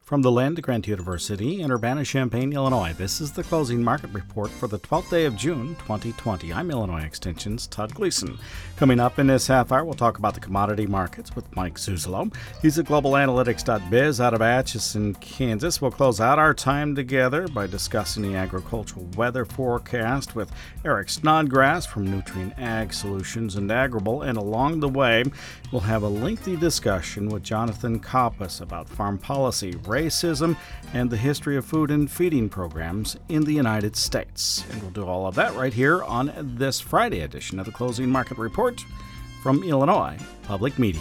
From the land-grant University in Urbana-Champaign, Illinois, this is the closing market report for the 12th day of June, 2020. I'm Illinois Extension's Todd Gleason. Coming up in this half hour, we'll talk about the commodity markets with Mike Zuzolo. He's at globalanalytics.biz out of Atchison, Kansas. We'll close out our time together by discussing the agricultural weather forecast with Eric Snodgrass from Nutrient Ag Solutions and Agrable. And along the way, we'll have a lengthy discussion with Jonathan Coppas about farm policy, racism, and the history of food and feeding programs in the United States. And we'll do all of that right here on this Friday edition of the Closing Market Report from Illinois Public Media.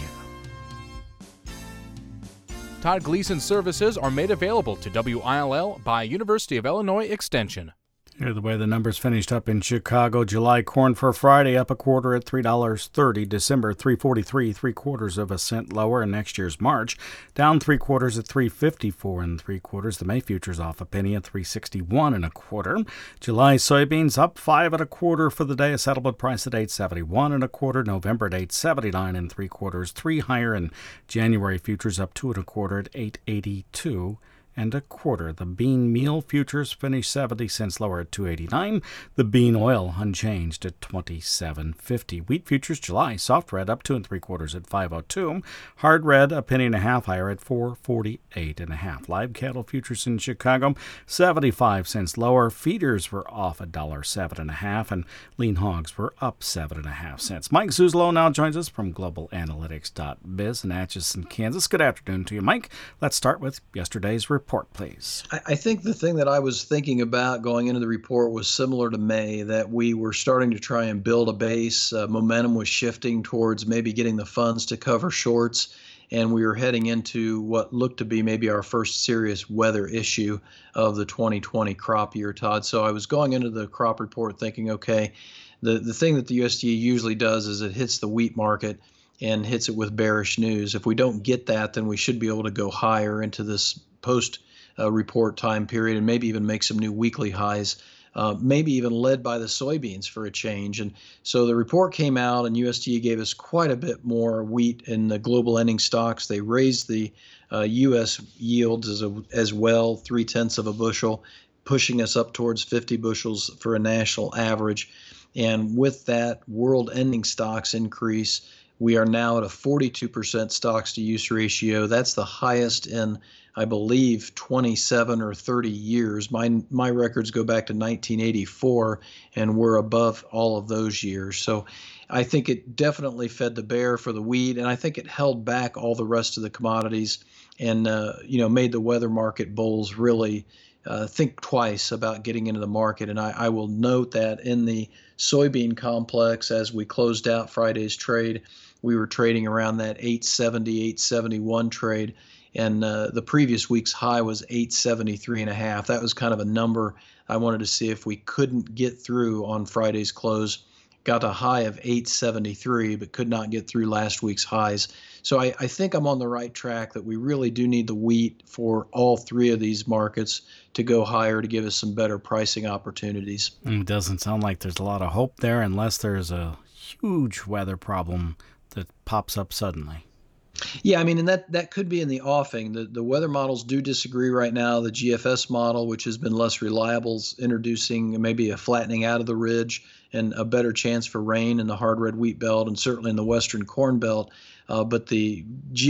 Todd Gleason services are made available to WILL by University of Illinois Extension. Here are the way the numbers finished up in Chicago. July corn for Friday up a quarter at $3.30. December $3.43, 3/4 of a cent lower. And next year's March down 3/4 at $3.54 3/4. The May futures off a penny at $3.61 1/4. July soybeans up 5 1/4 for the day. A settlement price at $8.71 1/4. November at $8.79 3/4. 3 higher. And January futures up 2 1/4 at $8.82 1/4. The bean meal futures finished 70 cents lower at $2.89. The bean oil unchanged at $27.50. Wheat futures July soft red up 2 3/4 at $5.02. Hard red a penny and a half higher at $4.48 1/2. Live cattle futures in Chicago 75 cents lower. Feeders were off $1.07 1/2, and lean hogs were up 7 1/2 cents. Mike Zuzolo now joins us from globalanalytics.biz in Atchison, Kansas. Good afternoon to you, Mike. Let's start with yesterday's report, please. I think the thing that I was thinking about going into the report was similar to May, that we were starting to try and build a base. Momentum was shifting towards maybe getting the funds to cover shorts, and we were heading into what looked to be maybe our first serious weather issue of the 2020 crop year, Todd. So I was going into the crop report thinking, okay, the thing that the USDA usually does is it hits the wheat market and hits it with bearish news. If we don't get that, then we should be able to go higher into this post-report time period and maybe even make some new weekly highs, maybe even led by the soybeans for a change. And so the report came out, and USDA gave us quite a bit more wheat in the global ending stocks. They raised the U.S. yields as well, 0.3 of a bushel, pushing us up towards 50 bushels for a national average. And with that world ending stocks increase, we are now at a 42% stocks to use ratio. That's the highest in, I believe, 27 or 30 years. My records go back to 1984, and we're above all of those years. So I think it definitely fed the bear for the wheat, and I think it held back all the rest of the commodities and made the weather market bulls really think twice about getting into the market. And I will note that in the soybean complex, as we closed out Friday's trade, we were trading around that 870, 871 trade, and the previous week's high was 873 1/2. That was kind of a number I wanted to see if we couldn't get through on Friday's close. Got a high of 873, but could not get through last week's highs. So I think I'm on the right track that we really do need the wheat for all three of these markets to go higher to give us some better pricing opportunities. It doesn't sound like there's a lot of hope there unless there's a huge weather problem that pops up suddenly. Yeah, I mean, and that could be in the offing. The weather models do disagree right now. The GFS model, which has been less reliable, is introducing maybe a flattening out of the ridge and a better chance for rain in the hard red wheat belt and certainly in the western corn belt. But the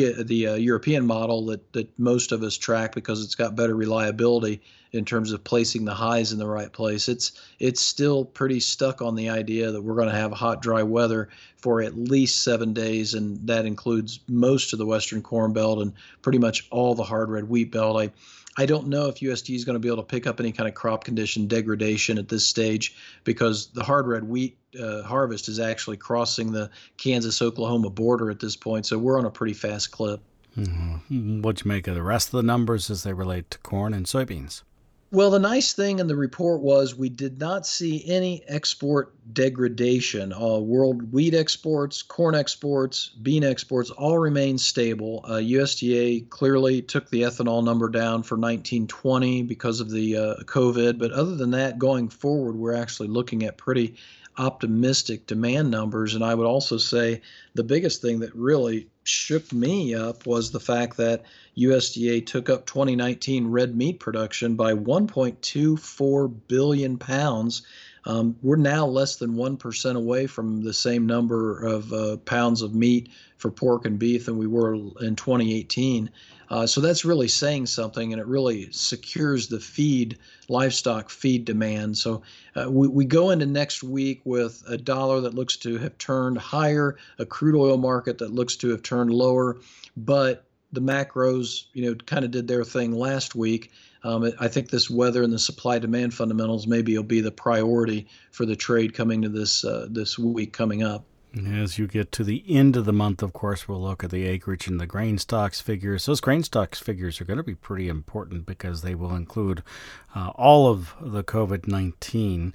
European model that most of us track because it's got better reliability in terms of placing the highs in the right place, it's still pretty stuck on the idea that we're going to have hot, dry weather for at least 7 days, and that includes most of the western corn belt and pretty much all the hard red wheat belt. I don't know if USDA is going to be able to pick up any kind of crop condition degradation at this stage because the hard red wheat harvest is actually crossing the Kansas-Oklahoma border at this point, so we're on a pretty fast clip. Mm-hmm. What'd you make of the rest of the numbers as they relate to corn and soybeans? Well, the nice thing in the report was we did not see any export degradation. World wheat exports, corn exports, bean exports all remain stable. USDA clearly took the ethanol number down for 1920 because of the COVID. But other than that, going forward, we're actually looking at pretty optimistic demand numbers. And I would also say the biggest thing that really shook me up was the fact that USDA took up 2019 red meat production by 1.24 billion pounds. We're now less than 1% away from the same number of pounds of meat for pork and beef than we were in 2018. So that's really saying something, and it really secures the livestock feed demand. So we go into next week with a dollar that looks to have turned higher, a crude oil market that looks to have turned lower, but the macros, kind of did their thing last week. I think this weather and the supply-demand fundamentals maybe will be the priority for the trade coming to this week coming up. As you get to the end of the month, of course, we'll look at the acreage and the grain stocks figures. Those grain stocks figures are going to be pretty important because they will include all of the COVID-19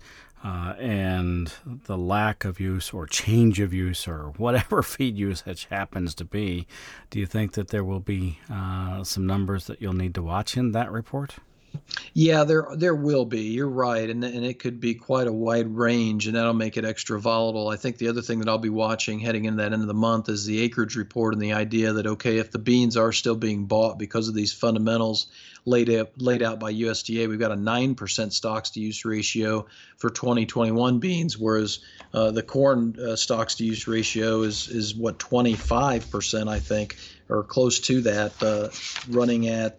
and the lack of use or change of use or whatever feed usage happens to be. Do you think that there will be some numbers that you'll need to watch in that report? Yeah, there will be. You're right, and it could be quite a wide range, and that'll make it extra volatile. I think the other thing that I'll be watching heading into that end of the month is the acreage report and the idea that, okay, if the beans are still being bought because of these fundamentals laid out by USDA, we've got a 9% stocks to use ratio for 2021 beans, whereas the corn stocks to use ratio is what, 25%, I think, or close to that, running at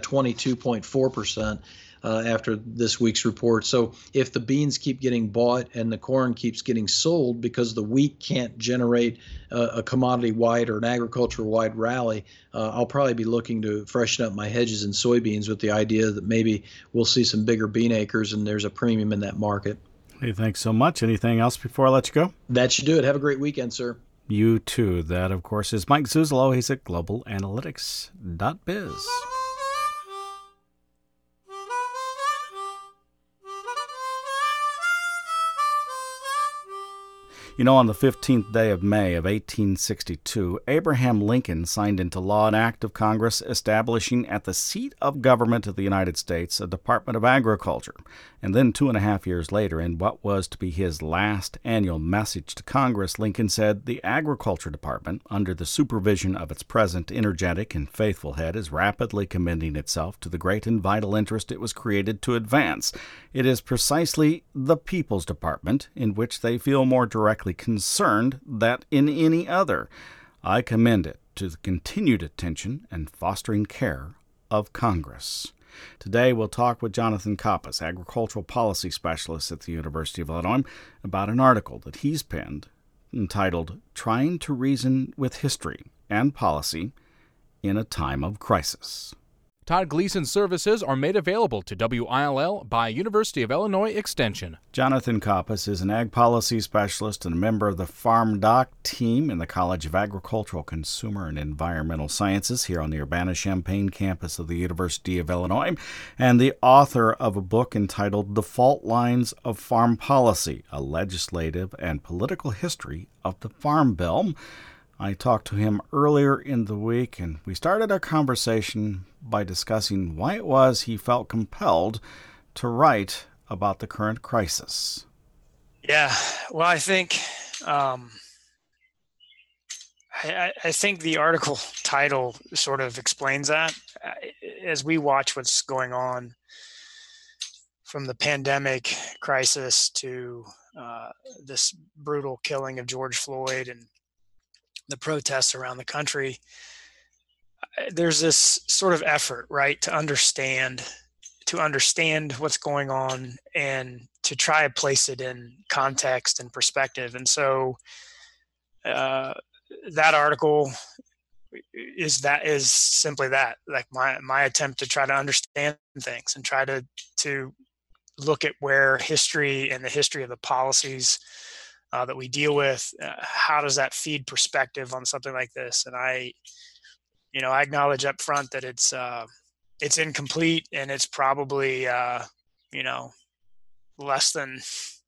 22.4% after this week's report. So if the beans keep getting bought and the corn keeps getting sold because the wheat can't generate a commodity-wide or an agriculture-wide rally, I'll probably be looking to freshen up my hedges in soybeans with the idea that maybe we'll see some bigger bean acres and there's a premium in that market. Hey, thanks so much. Anything else before I let you go? That should do it. Have a great weekend, sir. You too. That, of course, is Mike Zuzolo. He's at globalanalytics.biz. On the 15th day of May of 1862, Abraham Lincoln signed into law an act of Congress establishing at the seat of government of the United States a Department of Agriculture. And then 2.5 years later, in what was to be his last annual message to Congress, Lincoln said, "The Agriculture Department, under the supervision of its present energetic and faithful head, is rapidly commending itself to the great and vital interest it was created to advance. It is precisely the People's Department, in which they feel more directly concerned than in any other. I commend it to the continued attention and fostering care of Congress." Today, we'll talk with Jonathan Coppas, agricultural policy specialist at the University of Illinois, about an article that he's penned entitled "Trying to Reason with History and Policy in a Time of Crisis." Todd Gleason services are made available to WILL by University of Illinois Extension. Jonathan Coppas is an ag policy specialist and a member of the Farm Doc team in the College of Agricultural, Consumer, and Environmental Sciences here on the Urbana-Champaign campus of the University of Illinois, and the author of a book entitled "The Fault Lines of Farm Policy, a Legislative and Political History of the Farm Bill." I talked to him earlier in the week, and we started our conversation by discussing why it was he felt compelled to about the current crisis. Yeah, well, I think I think the article title sort of explains that. As we watch what's going on from the pandemic crisis to this brutal killing of George Floyd and the protests around the country, there's this sort of effort, right, to understand what's going on and to try to place it in context and perspective. And so that article is simply that, like my attempt to try to understand things and try to look at where history and the history of the policies that we deal with, how does that feed perspective on something like this? And I acknowledge up front that it's incomplete and it's probably less than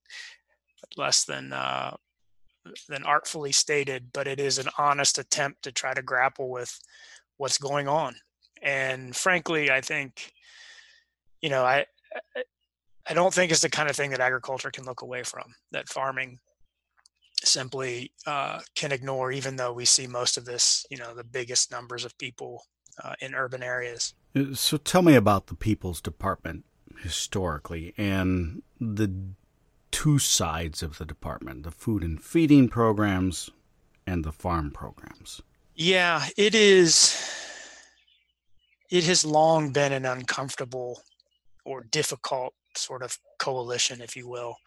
artfully stated, but it is an honest attempt to try to grapple with what's going on. And frankly, I think, I don't think it's the kind of thing that agriculture can look away from, that farming simply can ignore, even though we see most of this, the biggest numbers of people in urban areas. So tell me about the People's Department historically and the two sides of the department, the food and feeding programs and the farm programs. Yeah, it is. It has long been an uncomfortable or difficult sort of coalition, if you will.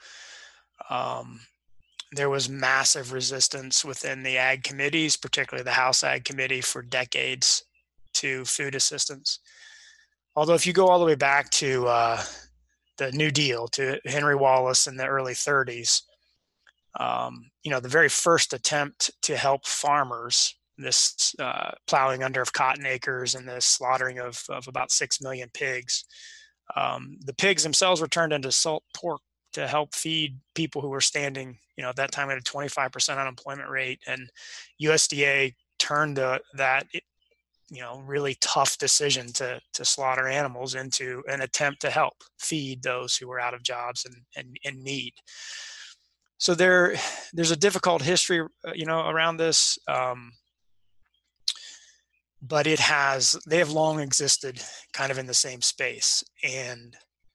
There was massive resistance within the ag committees, particularly the House Ag Committee, for decades to food assistance. Although if you go all the way back to the New Deal, to Henry Wallace in the early 30s, the very first attempt to help farmers, this plowing under of cotton acres and the slaughtering of about 6 million pigs, the pigs themselves were turned into salt pork to help feed people who were standing, at that time at a 25% unemployment rate. And USDA turned that really tough decision to slaughter animals into an attempt to help feed those who were out of jobs and in need. So there's a difficult history, around this, but they have long existed kind of in the same space, and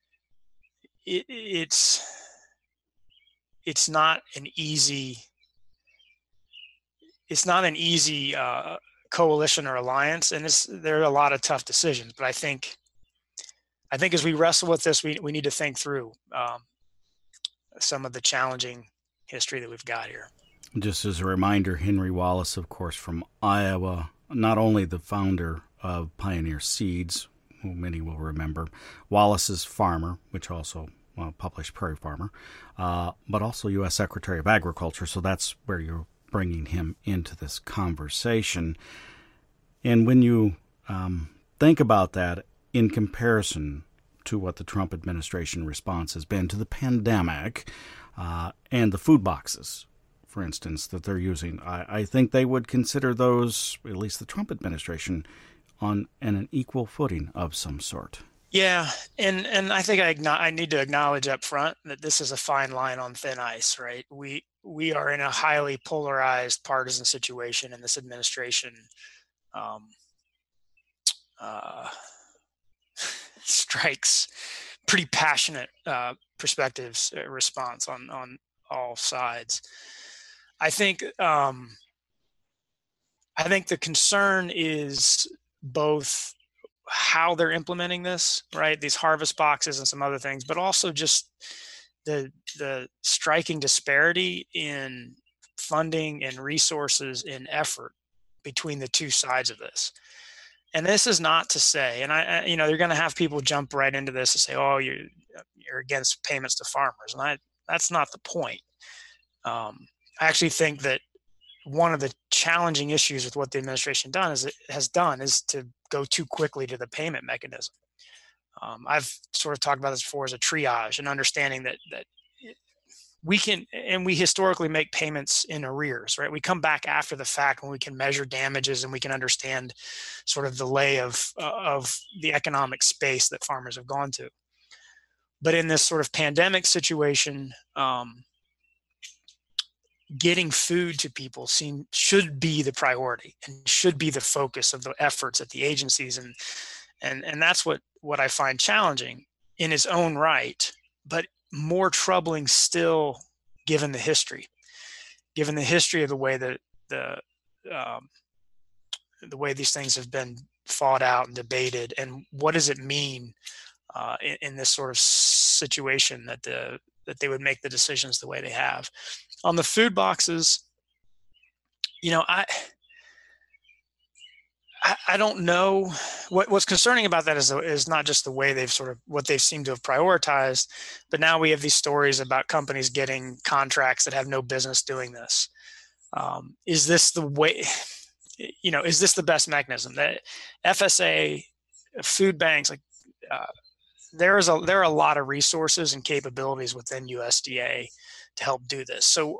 it's not an easy coalition or alliance, and there are a lot of tough decisions. But I think as we wrestle with this, we need to think through some of the challenging history that we've got here. Just as a reminder, Henry Wallace, of course, from Iowa, not only the founder of Pioneer Seeds, who many will remember, Wallace's Farmer, which also published Prairie Farmer, but also U.S. Secretary of Agriculture. So that's where you're bringing him into this conversation. And when you think about that in comparison to what the Trump administration response has been to the pandemic and the food boxes, for instance, that they're using, I think they would consider those, at least the Trump administration, on an equal footing of some sort. Yeah, and I think I need to acknowledge up front that this is a fine line on thin ice, right? We are in a highly polarized partisan situation, and this administration strikes pretty passionate perspectives response on all sides. I think the concern is both how they're implementing this, right? These harvest boxes and some other things, but also just the striking disparity in funding and resources and effort between the two sides of this. And this is not to say, and you're going to have people jump right into this and say, "Oh, you're against payments to farmers," and that's not the point. I actually think that one of the challenging issues with what the administration has done is to go too quickly to the payment mechanism. I've sort of talked about this before as a triage, and understanding that we can, and we historically make payments in arrears, right? We come back after the fact when we can measure damages and we can understand sort of the lay of the economic space that farmers have gone to. But in this sort of pandemic situation, getting food to people should be the priority and should be the focus of the efforts at the agencies, and that's what I find challenging in its own right, but more troubling still given the history of the way that the way these things have been fought out and debated, and what does it mean in this sort of situation that they would make the decisions the way they have. On the food boxes, I don't know what's concerning about that is not just the way what they've seemed to have prioritized, but now we have these stories about companies getting contracts that have no business doing this. Is this the way? Is this the best mechanism? That FSA, food banks, there are a lot of resources and capabilities within USDA to help do this. So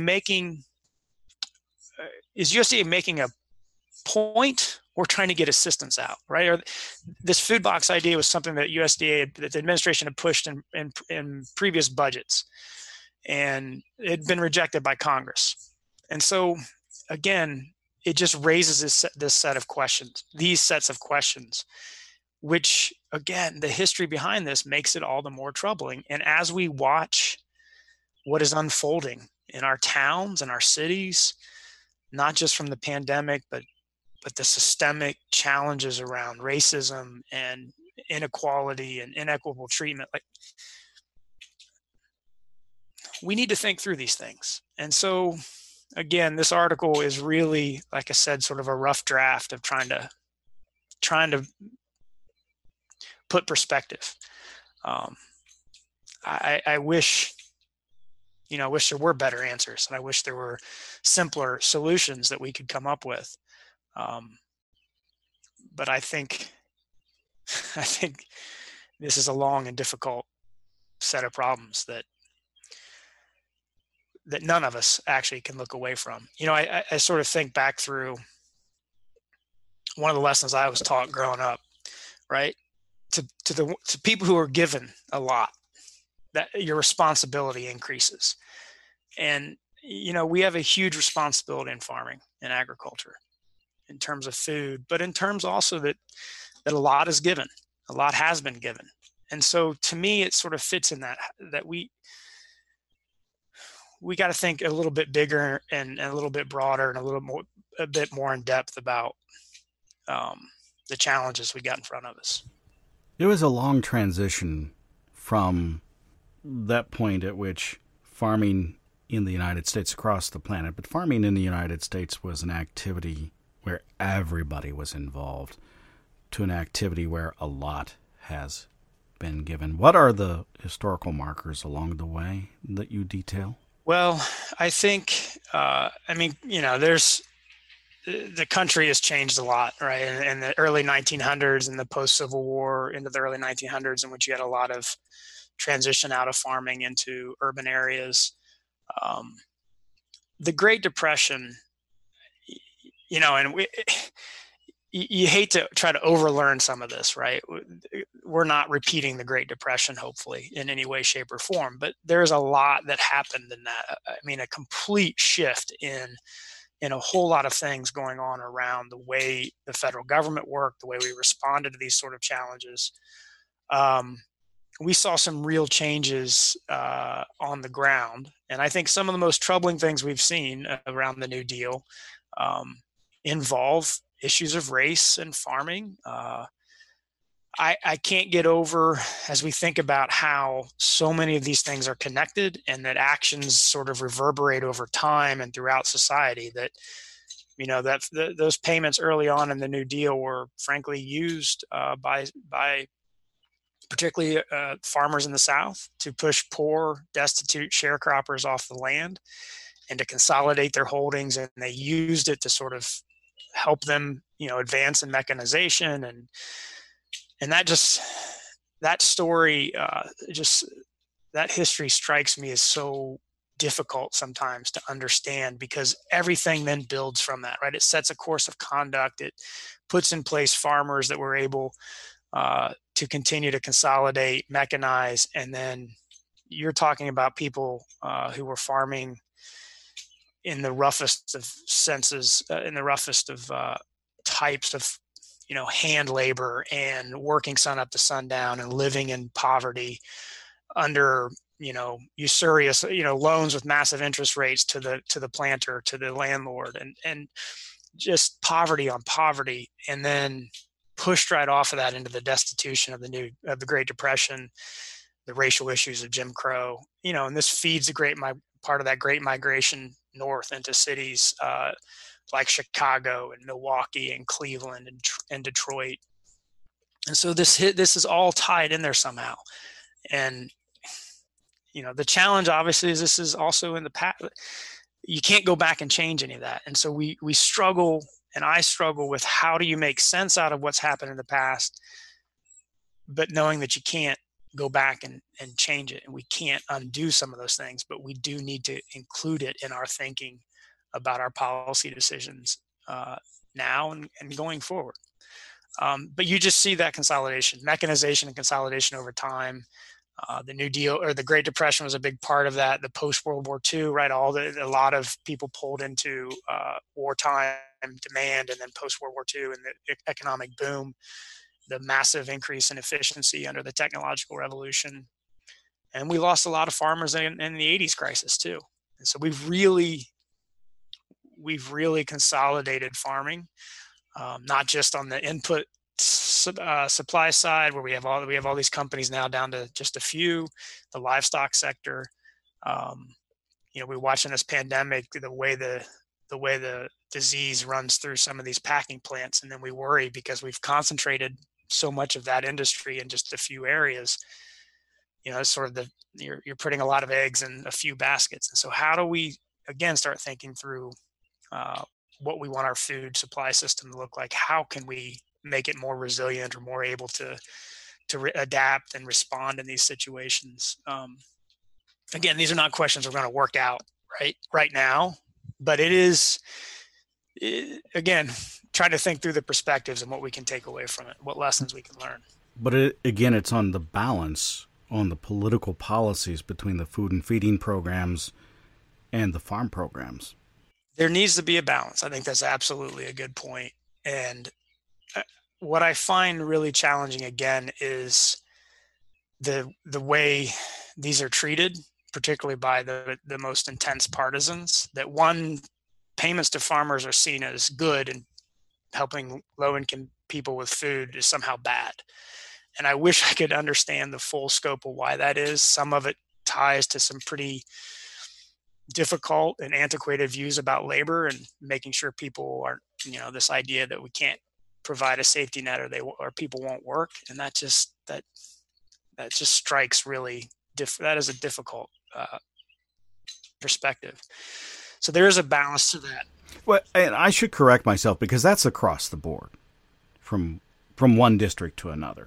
is USDA making a point or trying to get assistance out, right? Or this food box idea was something that that the administration had pushed in previous budgets. and it had been rejected by Congress. And so, again, it just raises this set of questions, these sets of questions, which, again, the history behind this makes it all the more troubling. And as we watch what is unfolding in our towns and our cities, not just from the pandemic, but the systemic challenges around racism and inequality and inequitable treatment, like, we need to think through these things. And so, again, this article is really, like I said, sort of a rough draft of trying to put perspective. I wish, I wish there were better answers, and I wish there were simpler solutions that we could come up with. But I think this is a long and difficult set of problems that none of us actually can look away from. I sort of think back through one of the lessons I was taught growing up, right? To people who are given a lot, that your responsibility increases. And, we have a huge responsibility in farming and agriculture in terms of food, but in terms also that a lot is given, a lot has been given. And so to me, it sort of fits in that we got to think a little bit bigger and a little bit broader and a bit more in depth about the challenges we got in front of us. It was a long transition from that point at which farming in the United States, across the planet, but farming in the United States was an activity where everybody was involved, to an activity where a lot has been given. What are the historical markers along the way that you detail? Well, I think, there's, the country has changed a lot, right? In the early 1900s and the post-Civil War into the early 1900s, in which you had a lot of transition out of farming into urban areas. The Great Depression, and you hate to try to overlearn some of this, right? We're not repeating the Great Depression, hopefully, in any way, shape, or form, but there's a lot that happened in that. I mean, a complete shift in a whole lot of things going on around the way the federal government worked, the way we responded to these sort of challenges. We saw some real changes on the ground. And I think some of the most troubling things we've seen around the New Deal involve issues of race and farming. I can't get over, as we think about how so many of these things are connected and that actions sort of reverberate over time and throughout society, that, those payments early on in the New Deal were frankly used by particularly farmers in the South to push poor, destitute sharecroppers off the land and to consolidate their holdings. And they used it to sort of help them, advance in mechanization. And that story, that history strikes me as so difficult sometimes to understand, because everything then builds from that, right? It sets a course of conduct. It puts in place farmers that were able to continue to consolidate, mechanize, and then you're talking about people who were farming in the roughest of senses, in the roughest of types of, hand labor and working sun up to sundown and living in poverty under, usurious, loans with massive interest rates to the planter, to the landlord, and just poverty on poverty. And then pushed right off of that into the destitution of the Great Depression, the racial issues of Jim Crow, and this feeds part of that great migration north into cities like Chicago and Milwaukee and Cleveland and Detroit. And so this is all tied in there somehow. And, the challenge obviously is this is also in the past. You can't go back and change any of that. And so we struggle, and I struggle with, how do you make sense out of what's happened in the past, but knowing that you can't go back and change it, and we can't undo some of those things, but we do need to include it in our thinking about our policy decisions now and going forward. But you just see that consolidation, mechanization and consolidation over time. The New Deal or the Great Depression was a big part of that. The post-World War II, right? A lot of people pulled into wartime demand, and then post-World War II and the economic boom, the massive increase in efficiency under the technological revolution. And we lost a lot of farmers in the 80s crisis too. And so we've really consolidated farming, not just on the input supply side, where we have all these companies now down to just a few. The livestock sector, we're watching this pandemic, the way the disease runs through some of these packing plants, and then we worry because we've concentrated so much of that industry in just a few areas. It's sort of you're putting a lot of eggs in a few baskets. And so how do we again start thinking through what we want our food supply system to look like? How can we make it more resilient or more able to adapt and respond in these situations? Again, these are not questions we're going to work out right now, but it is, again, trying to think through the perspectives and what we can take away from it, what lessons we can learn. But it's on the balance, on the political policies between the food and feeding programs and the farm programs. There needs to be a balance. I think that's absolutely a good point. And what I find really challenging, again, is the way these are treated, particularly by the most intense partisans. That payments to farmers are seen as good, and helping low-income people with food is somehow bad. And I wish I could understand the full scope of why that is. Some of it ties to some pretty difficult and antiquated views about labor, and making sure people aren't, this idea that we can't provide a safety net or people won't work. And that just strikes really, that is a difficult perspective. So there is a balance to that. Well, and I should correct myself, because that's across the board from one district to another.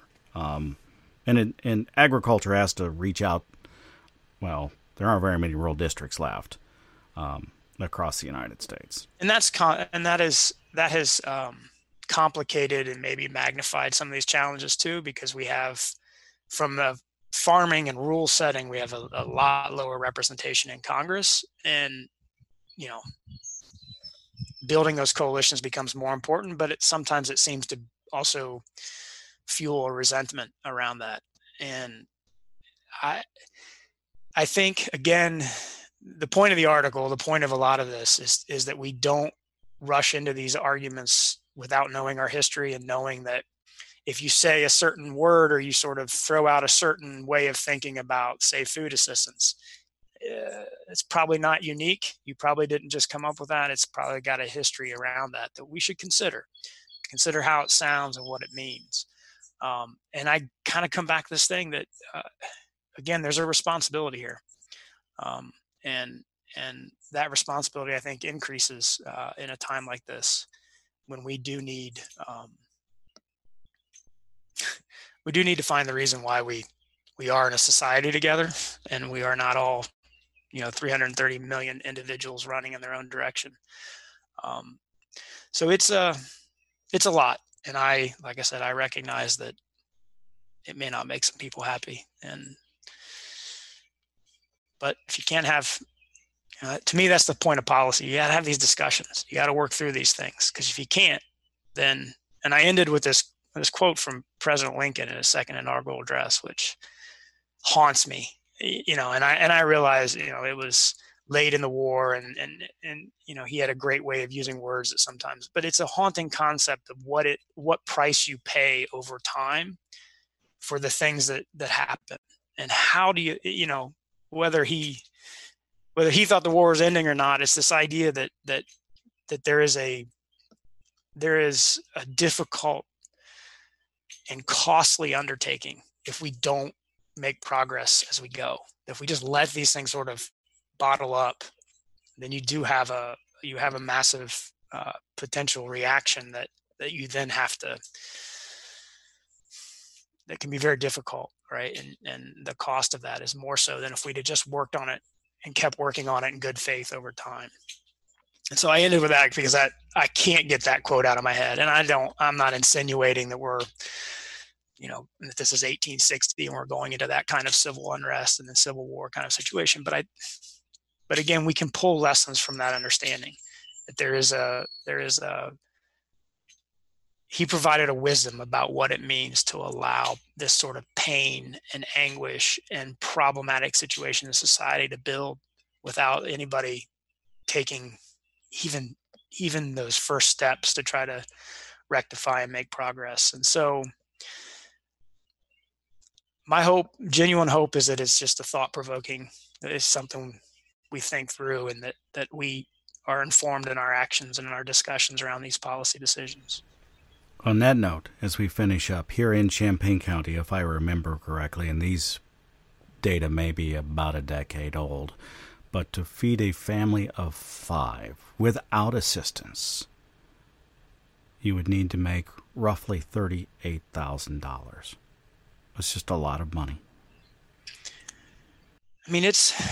And agriculture has to reach out. Well, there aren't very many rural districts left across the United States, and that has complicated and maybe magnified some of these challenges too, because we have, from the farming and rural setting, we have a lot lower representation in Congress, and building those coalitions becomes more important. But sometimes it seems to also fuel a resentment around that. And I think, again, the point of the article, the point of a lot of this is that we don't rush into these arguments without knowing our history, and knowing that if you say a certain word, or you sort of throw out a certain way of thinking about, say, food assistance, it's probably not unique. You probably didn't just come up with that. It's probably got a history around that we should consider how it sounds and what it means. And I kind of come back to this thing that, again, there's a responsibility here. And that responsibility, I think, increases in a time like this, when we do need to find the reason why we are in a society together, and we are not all 330 million individuals running in their own direction. So it's a lot, and like I said, I recognize that it may not make some people happy, but if you can't have, to me, that's the point of policy. You got to have these discussions. You got to work through these things, because if you can't, then, and I ended with this quote from President Lincoln in his second inaugural address, which haunts me, and I realized, it was late in the war, and he had a great way of using words that sometimes, but it's a haunting concept of what price you pay over time for the things that happen. And how do you, whether he thought the war was ending or not, it's this idea that there is a difficult and costly undertaking if we don't make progress as we go. If we just let these things sort of bottle up, then you have a massive potential reaction that you then have to, that can be very difficult, right? And the cost of that is more so than if we'd have just worked on it and kept working on it in good faith over time. And so I ended with that, because I can't get that quote out of my head. And I'm not insinuating that we're that this is 1860 and we're going into that kind of civil unrest and then civil war kind of situation. But again, we can pull lessons from that understanding that he provided a wisdom about what it means to allow this sort of pain and anguish and problematic situation in society to build without anybody taking even those first steps to try to rectify and make progress. And so my genuine hope is that it's just a thought-provoking, that it's something we think through, and that we are informed in our actions and in our discussions around these policy decisions. On that note, as we finish up, here in Champaign County, if I remember correctly, and these data may be about a decade old, but to feed a family of 5 without assistance, you would need to make roughly $38,000. It's just a lot of money. I mean,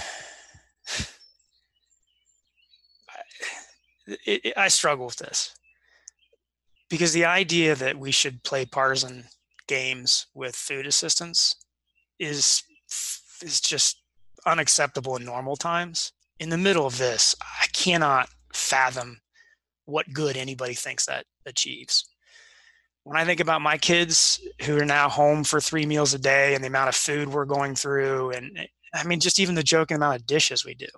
I struggle with this, because the idea that we should play partisan games with food assistance is just unacceptable in normal times. In the middle of this, I cannot fathom what good anybody thinks that achieves. When I think about my kids who are now home for 3 meals a day and the amount of food we're going through, and I mean, just even the joking amount of dishes we do,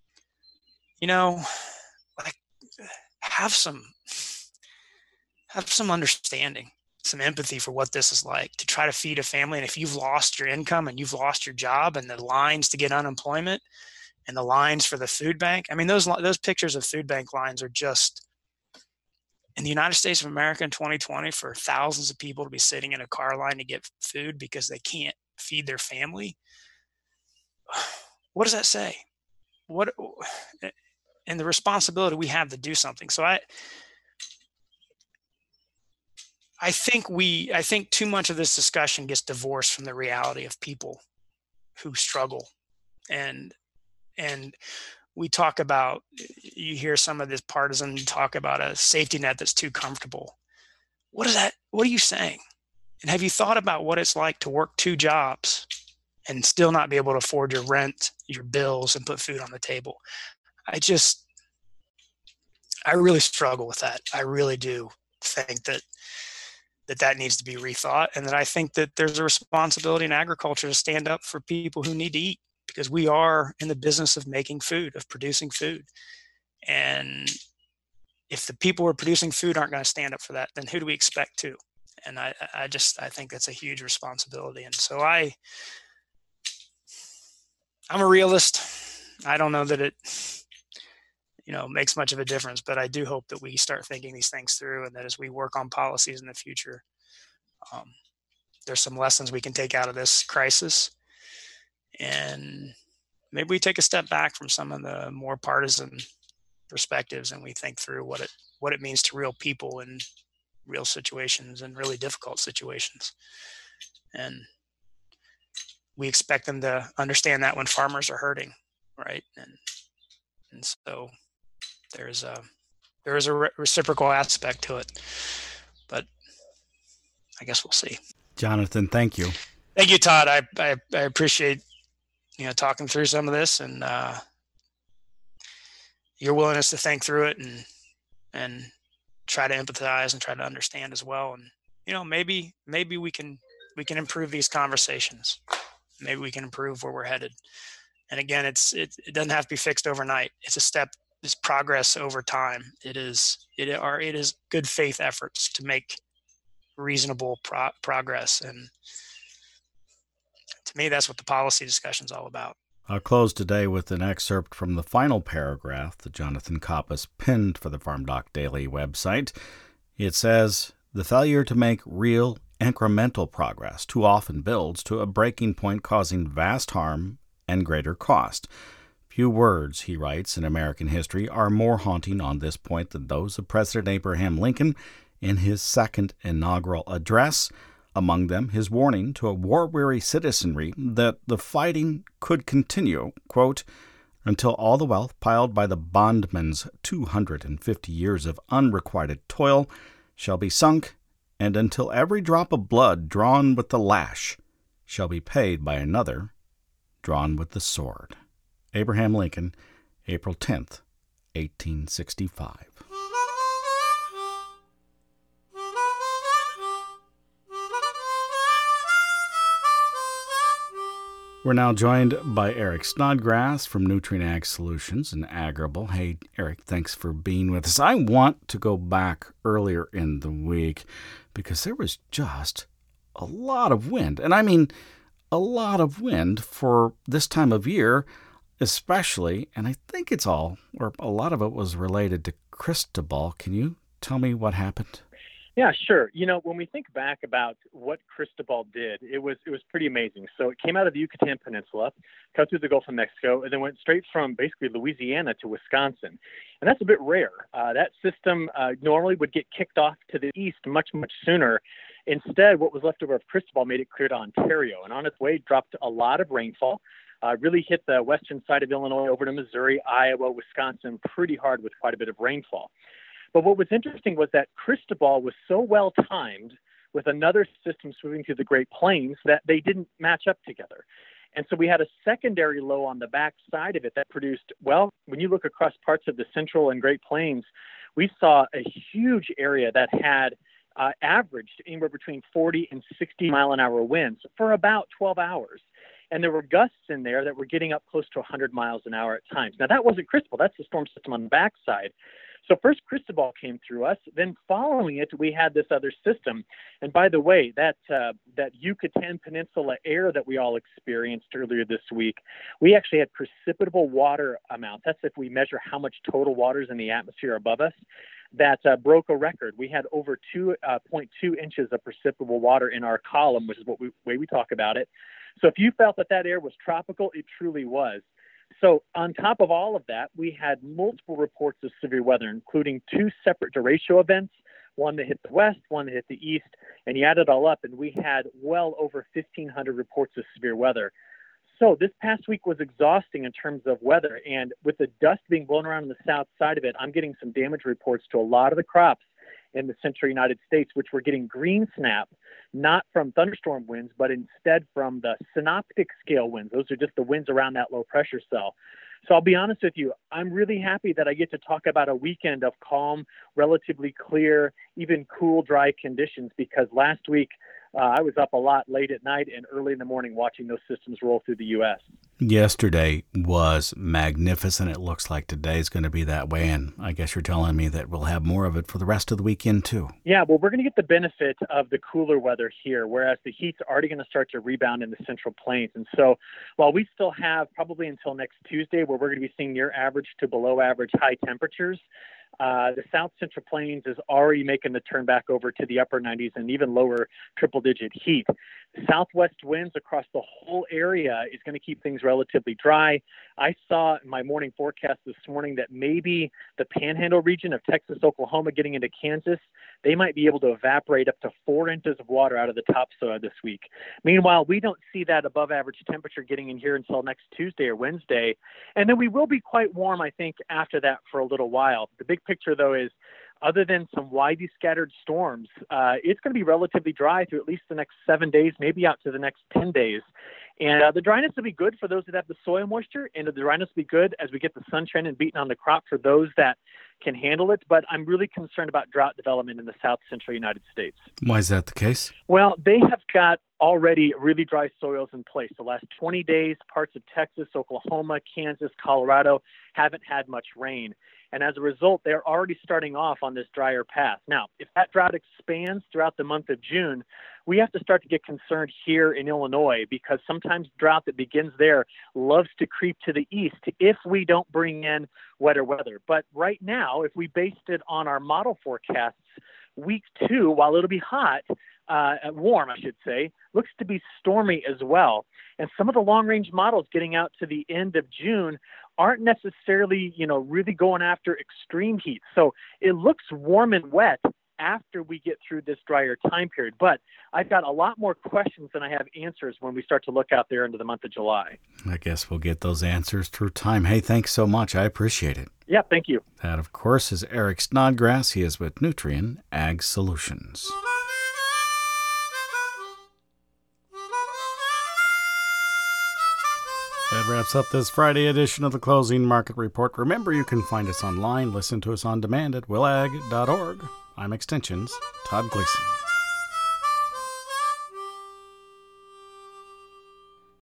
like have some understanding, some empathy for what this is like to try to feed a family. And if you've lost your income and you've lost your job and the lines to get unemployment and the lines for the food bank, I mean, those pictures of food bank lines are just, in the United States of America in 2020, for thousands of people to be sitting in a car line to get food because they can't feed their family. What does that say? And the responsibility we have to do something. So I think too much of this discussion gets divorced from the reality of people who struggle. And we talk about, you hear some of this partisan talk about a safety net that's too comfortable. What are you saying? And have you thought about what it's like to work 2 jobs and still not be able to afford your rent, your bills, and put food on the table? I really struggle with that. I really do think that needs to be rethought, and that I think that there's a responsibility in agriculture to stand up for people who need to eat, because we are in the business of making food, of producing food. And if the people who are producing food aren't going to stand up for that, then who do we expect to? And I think that's a huge responsibility. And so I'm a realist. I don't know that it makes much of a difference, but I do hope that we start thinking these things through, and that as we work on policies in the future, there's some lessons we can take out of this crisis, and maybe we take a step back from some of the more partisan perspectives and we think through what it means to real people in real situations and really difficult situations. And we expect them to understand that when farmers are hurting, right? And so there is a reciprocal aspect to it, but I guess we'll see. Jonathan, thank you. Thank you, Todd. I appreciate talking through some of this, and your willingness to think through it and try to empathize and try to understand as well. And maybe we can improve these conversations. Maybe we can improve where we're headed. And again, it doesn't have to be fixed overnight. It's a step. It's progress over time. It is good faith efforts to make reasonable progress. And to me, that's what the policy discussion is all about. I'll close today with an excerpt from the final paragraph that Jonathan Coppice penned for the Farm Doc Daily website. It says, "The failure to make real incremental progress too often builds to a breaking point, causing vast harm and greater cost. Few words," he writes, "in American history are more haunting on this point than those of President Abraham Lincoln in his second inaugural address, among them his warning to a war-weary citizenry that the fighting could continue, quote, until all the wealth piled by the bondman's 250 years of unrequited toil shall be sunk and until every drop of blood drawn with the lash shall be paid by another drawn with the sword. Abraham Lincoln, April 10th, 1865. We're now joined by Eric Snodgrass from Nutrien Ag Solutions and Agrible. Hey, Eric, thanks for being with us. I want to go back earlier in the week because there was just a lot of wind. And I mean a lot of wind for this time of year, especially. And I think it's all, or a lot of it was related to Cristobal. Can you tell me what happened? Yeah, sure. When we think back about what Cristobal did, it was pretty amazing. So it came out of the Yucatan Peninsula, cut through the Gulf of Mexico, and then went straight from basically Louisiana to Wisconsin. And that's a bit rare. That system normally would get kicked off to the east much, much sooner. Instead, what was left over of Cristobal made it clear to Ontario, and on its way dropped a lot of rainfall. Really hit the western side of Illinois over to Missouri, Iowa, Wisconsin pretty hard with quite a bit of rainfall. But what was interesting was that Cristobal was so well timed with another system sweeping through the Great Plains that they didn't match up together. And so we had a secondary low on the back side of it that produced, well, when you look across parts of the Central and Great Plains, we saw a huge area that had averaged anywhere between 40 and 60 mile an hour winds for about 12 hours. And there were gusts in there that were getting up close to 100 miles an hour at times. Now, that wasn't Cristobal. That's the storm system on the backside. So first Cristobal came through us. Then following it, we had this other system. And by the way, that Yucatan Peninsula air that we all experienced earlier this week, we actually had precipitable water amounts. That's if we measure how much total water is in the atmosphere above us. That broke a record. We had over 2.2 inches of precipitable water in our column, which is the way we talk about it. So if you felt that air was tropical, it truly was. So on top of all of that, we had multiple reports of severe weather, including 2 separate derecho events, one that hit the west, one that hit the east, and you add it all up, and we had well over 1,500 reports of severe weather. So this past week was exhausting in terms of weather, and with the dust being blown around on the south side of it, I'm getting some damage reports to a lot of the crops in the central United States, which were getting green snap, not from thunderstorm winds, but instead from the synoptic scale winds. Those are just the winds around that low pressure cell. So I'll be honest with you, I'm really happy that I get to talk about a weekend of calm, relatively clear, even cool, dry conditions, because last week I was up a lot late at night and early in the morning watching those systems roll through the U.S. Yesterday was magnificent. It looks like today's going to be that way, and I guess you're telling me that we'll have more of it for the rest of the weekend, too. Yeah, well, we're going to get the benefit of the cooler weather here, whereas the heat's already going to start to rebound in the Central Plains. And so while we still have probably until next Tuesday where we're going to be seeing near average to below average high temperatures, the South Central Plains is already making the turn back over to the upper 90s and even lower triple-digit heat. Southwest winds across the whole area is going to keep things relatively dry. I saw in my morning forecast this morning that maybe the Panhandle region of Texas, Oklahoma, getting into Kansas, they might be able to evaporate up to 4 inches of water out of the topsoil this week. Meanwhile, we don't see that above average temperature getting in here until next Tuesday or Wednesday. And then we will be quite warm, I think, after that for a little while. The big picture, though, is other than some widely scattered storms, it's going to be relatively dry through at least the next 7 days, maybe out to the next 10 days. And the dryness will be good for those that have the soil moisture, and the dryness will be good as we get the sunshine and beating on the crop for those that can handle it. But I'm really concerned about drought development in the South Central United States. Why is that the case? Well, they have got already really dry soils in place. The last 20 days, parts of Texas, Oklahoma, Kansas, Colorado haven't had much rain. And as a result, they're already starting off on this drier path. Now, if that drought expands throughout the month of June, we have to start to get concerned here in Illinois, because sometimes drought that begins there loves to creep to the east if we don't bring in wetter weather. But right now, if we based it on our model forecasts, week 2, while it'll be hot, warm, I should say, looks to be stormy as well. And some of the long-range models getting out to the end of June aren't necessarily, really going after extreme heat. So it looks warm and wet after we get through this drier time period. But I've got a lot more questions than I have answers when we start to look out there into the month of July. I guess we'll get those answers through time. Hey, thanks so much. I appreciate it. Yeah, thank you. That, of course, is Eric Snodgrass. He is with Nutrien Ag Solutions. That wraps up this Friday edition of the Closing Market Report. Remember, you can find us online, listen to us on demand at willag.org. I'm Extension's Todd Gleason.